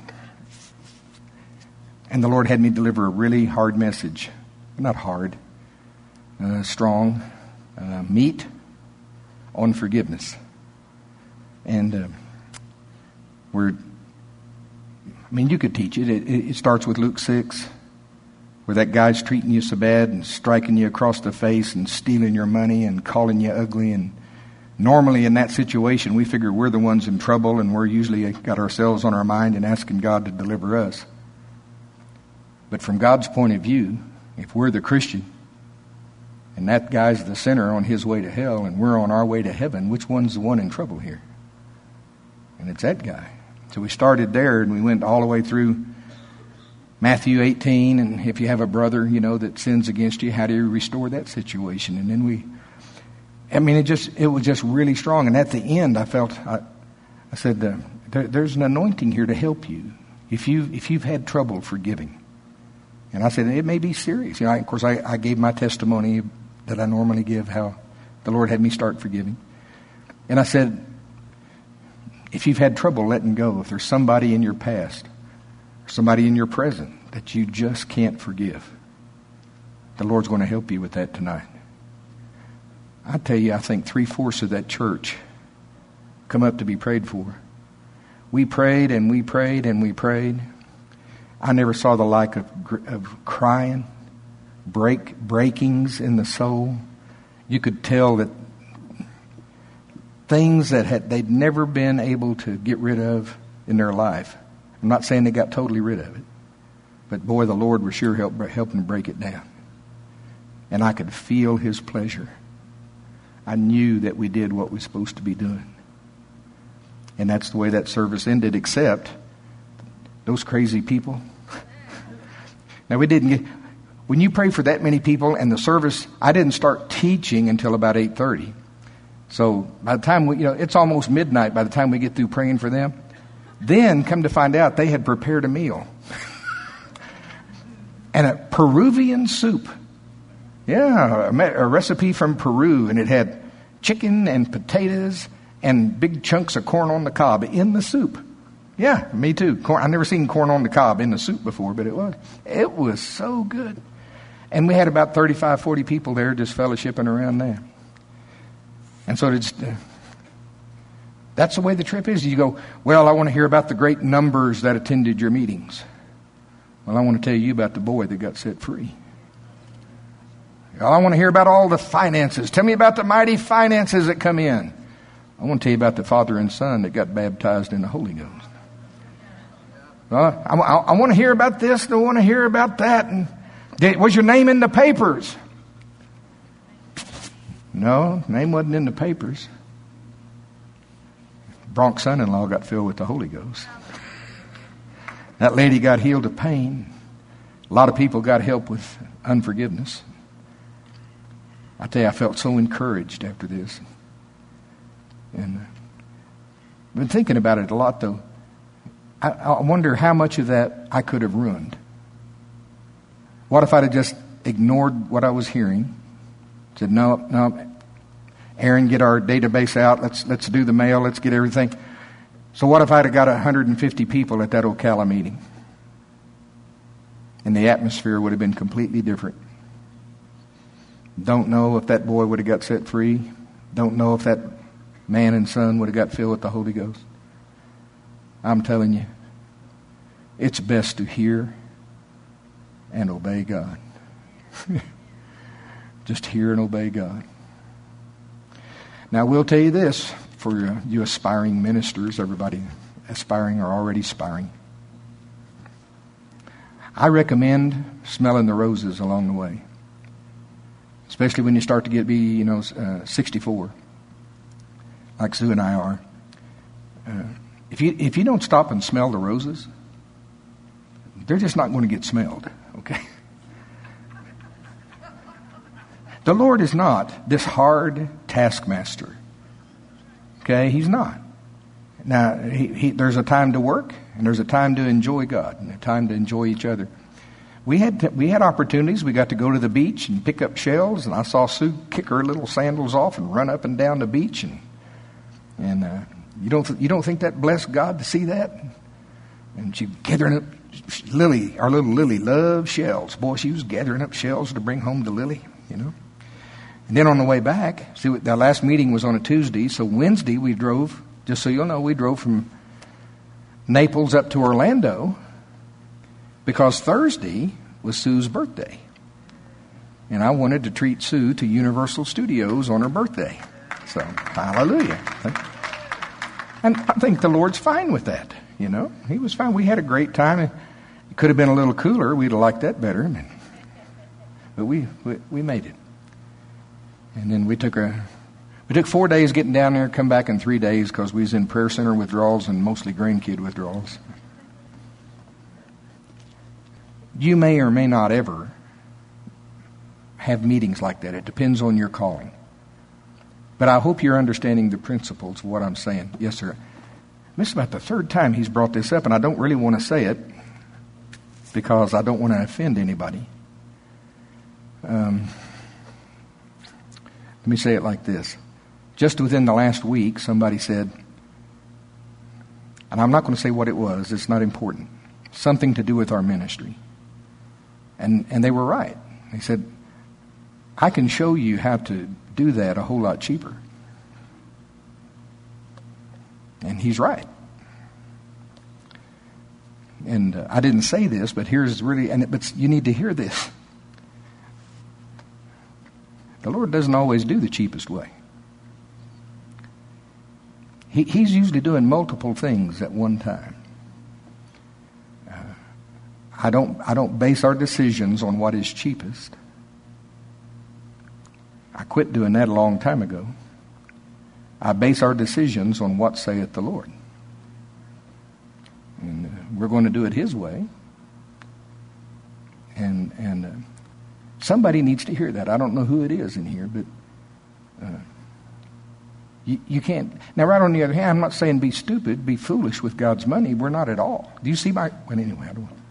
And the Lord had me deliver a really hard message. Not hard, uh, strong, uh, meat on forgiveness. And uh, we're, I mean, you could teach it. it. It starts with Luke six, where that guy's treating you so bad and striking you across the face and stealing your money and calling you ugly. And normally in that situation, we figure we're the ones in trouble, and we're usually got ourselves on our mind and asking God to deliver us. But from God's point of view, if we're the Christian and that guy's the sinner on his way to hell and we're on our way to heaven, which one's the one in trouble here? And it's that guy. So we started there and we went all the way through Matthew eighteen. And if you have a brother, you know, that sins against you, how do you restore that situation? And then we, I mean, it just it was just really strong. And at the end, I felt, I, I said, uh, there, there's an anointing here to help you if you if you've had trouble forgiving. And I said, it may be serious. You know, I, of course, I, I gave my testimony that I normally give, how the Lord had me start forgiving. And I said, if you've had trouble letting go, if there's somebody in your past, or somebody in your present that you just can't forgive, the Lord's going to help you with that tonight. I tell you, I think three-fourths of that church come up to be prayed for. We prayed and we prayed and we prayed. I never saw the like of, of crying, break breakings in the soul. You could tell that things that had they'd never been able to get rid of in their life. I'm not saying they got totally rid of it, but boy, the Lord was sure help, helping to break it down. And I could feel His pleasure. I knew that we did what we were supposed to be doing. And that's the way that service ended, except those crazy people. Now, we didn't get, when you pray for that many people and the service, I didn't start teaching until about eight thirty. So by the time we, you know, it's almost midnight by the time we get through praying for them. Then come to find out they had prepared a meal. And a Peruvian soup. Yeah, a recipe from Peru, and it had chicken and potatoes and big chunks of corn on the cob in the soup. Yeah, me too. Corn, I've never seen corn on the cob in the soup before, but it was. It was so good. And we had about thirty-five, forty people there just fellowshipping around there. And so it's, uh, that's the way the trip is. You go, well, I want to hear about the great numbers that attended your meetings. Well, I want to tell you about the boy that got set free. Well, I want to hear about all the finances. Tell me about the mighty finances that come in. I want to tell you about the father and son that got baptized in the Holy Ghost. Well, I, I, I want to hear about this. I want to hear about that. And did, was your name in the papers? No, name wasn't in the papers. Bronk's son-in-law got filled with the Holy Ghost. That lady got healed of pain. A lot of people got help with unforgiveness. I tell you, I felt so encouraged after this. And I've been thinking about it a lot, though. I, I wonder how much of that I could have ruined. What if I'd have just ignored what I was hearing? Said, no, no, Aaron, get our database out. Let's let's do the mail. Let's get everything. So what if I'd have got one hundred fifty people at that Ocala meeting? And the atmosphere would have been completely different. Don't know if that boy would have got set free. Don't know if that man and son would have got filled with the Holy Ghost. I'm telling you, it's best to hear and obey God. Just hear and obey God. Now, I will tell you this, for you aspiring ministers, everybody aspiring or already aspiring, I recommend smelling the roses along the way, especially when you start to get be, you know, uh, sixty-four, like Sue and I are. Uh, if you if you don't stop and smell the roses, they're just not going to get smelled, okay? The Lord is not this hard taskmaster, okay? He's not. Now, he, he, there's a time to work, and there's a time to enjoy God, and a time to enjoy each other. We had t- we had opportunities. We got to go to the beach and pick up shells, and I saw Sue kick her little sandals off and run up and down the beach, and and uh, you don't th- you don't think that blessed God to see that? And she gathering up Lily, our little Lily, loves shells. Boy, she was gathering up shells to bring home to Lily, you know. And then on the way back, see, the last meeting was on a Tuesday, so Wednesday we drove. Just so you'll know, we drove from Naples up to Orlando because Thursday was Sue's birthday. And I wanted to treat Sue to Universal Studios on her birthday. So, hallelujah. And I think the Lord's fine with that, you know. He was fine. We had a great time. It could have been a little cooler. We'd have liked that better. But we, we, we made it. And then we took a... We took four days getting down there, come back in three days because we was in prayer center withdrawals and mostly grandkid withdrawals. You may or may not ever have meetings like that. It depends on your calling. But I hope you're understanding the principles of what I'm saying. Yes, sir. This is about the third time he's brought this up, and I don't really want to say it because I don't want to offend anybody. Um, let me say it like this. Just within the last week, somebody said, and I'm not going to say what it was, it's not important, something to do with our ministry. And and they were right. They said, I can show you how to do that a whole lot cheaper. And he's right. And uh, I didn't say this, but here's really, and it, but you need to hear this. The Lord doesn't always do the cheapest way. He, he's usually doing multiple things at one time. Uh, I don't. I don't base our decisions on what is cheapest. I quit doing that a long time ago. I base our decisions on what saith the Lord, and uh, we're going to do it His way. And and uh, somebody needs to hear that. I don't know who it is in here, but. Uh, You, you can't. Now, right on the other hand, I'm not saying be stupid, be foolish with God's money. We're not at all. Do you see my... Well, anyway, I don't want...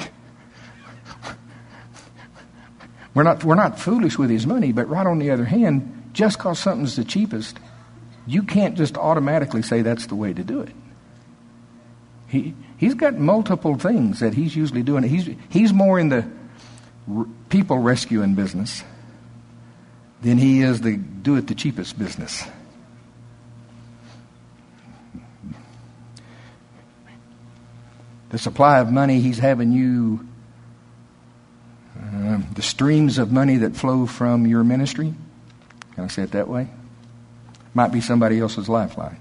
we're not, we're not foolish with His money, but right on the other hand, just because something's the cheapest, you can't just automatically say that's the way to do it. He, he's got multiple things that He's usually doing. He's, he's more in the r- people rescuing business than He is the do it the cheapest business. The supply of money He's having you, uh, the streams of money that flow from your ministry, can I say it that way? Might be somebody else's lifeline.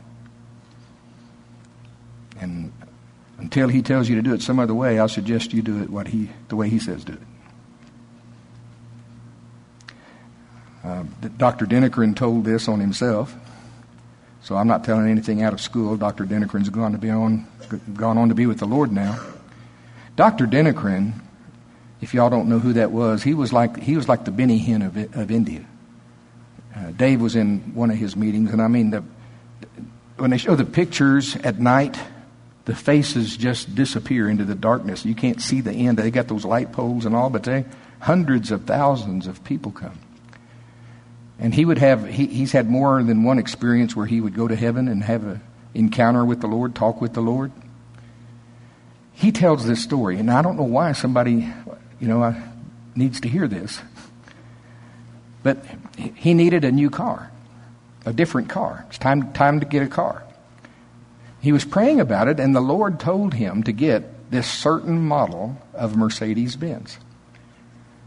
And until He tells you to do it some other way, I'll suggest you do it what he, the way He says do it. Uh, Doctor Denekrin told this on himself, so I'm not telling anything out of school. Doctor Denekrin's gone to be on, gone on to be with the Lord now. Doctor Denekrin, if y'all don't know who that was, he was like he was like the Benny Hinn of of India. Uh, Dave was in one of his meetings, and I mean, the, when they show the pictures at night, the faces just disappear into the darkness. You can't see the end. They got those light poles and all, but they hundreds of thousands of people come. And he would have, he, he's had more than one experience where he would go to heaven and have an encounter with the Lord, talk with the Lord. He tells this story, and I don't know why somebody, you know, needs to hear this. But he needed a new car, a different car. It's time, time to get a car. He was praying about it, and the Lord told him to get this certain model of Mercedes-Benz.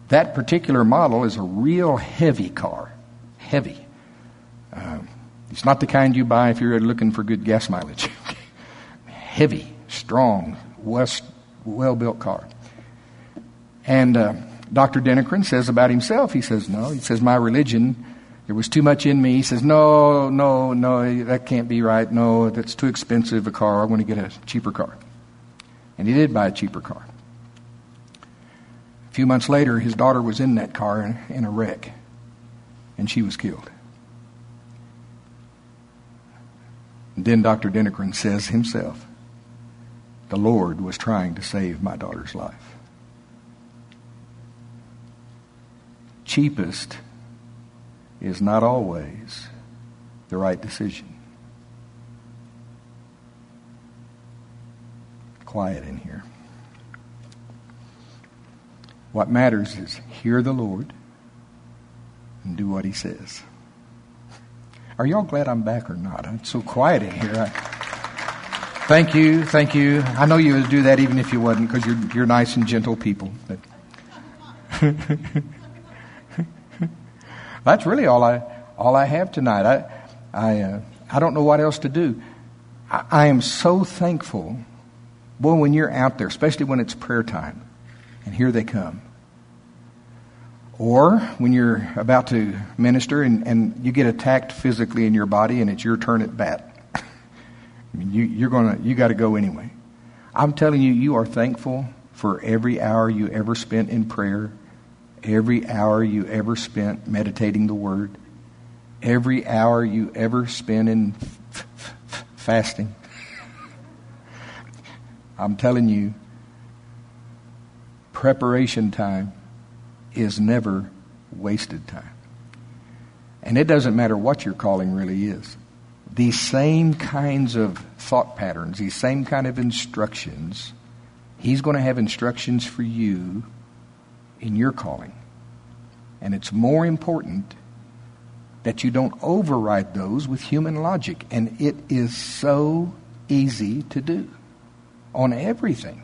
That particular model is a real heavy car. Heavy. Uh, it's not the kind you buy if you're looking for good gas mileage. Heavy, strong, well-built car. And uh, Doctor Denekrin says about himself, he says, no, he says, my religion, there was too much in me. He says, no, no, no, that can't be right. No, that's too expensive a car. I want to get a cheaper car. And he did buy a cheaper car. A few months later, his daughter was in that car in, in a wreck, and she was killed. And then Doctor Denekrin says himself, the Lord was trying to save my daughter's life. Cheapest is not always the right decision. Quiet in here. What matters is hear the Lord and do what He says. Are y'all glad I'm back or not? It's so quiet in here. I, thank you, thank you. I know you would do that even if you wasn't, because you're you're nice and gentle people. But that's really all I all I have tonight. I I uh, I don't know what else to do. I, I am so thankful. Boy, when you're out there, especially when it's prayer time, and here they come. Or when you're about to minister and, and you get attacked physically in your body and it's your turn at bat. I mean, you, you're gonna you got to go anyway. I'm telling you, you are thankful for every hour you ever spent in prayer, every hour you ever spent meditating the Word, every hour you ever spent in f- f- f- fasting. I'm telling you, preparation time is never wasted time. And it doesn't matter what your calling really is. These same kinds of thought patterns, these same kind of instructions, He's going to have instructions for you in your calling. And it's more important that you don't override those with human logic. And it is so easy to do on everything.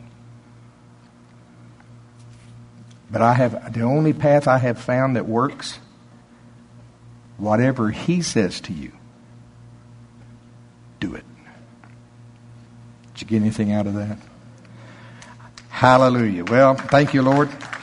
But I have the only path I have found that works, whatever He says to you, do it. Did you get anything out of that? Hallelujah. Well, thank you, Lord.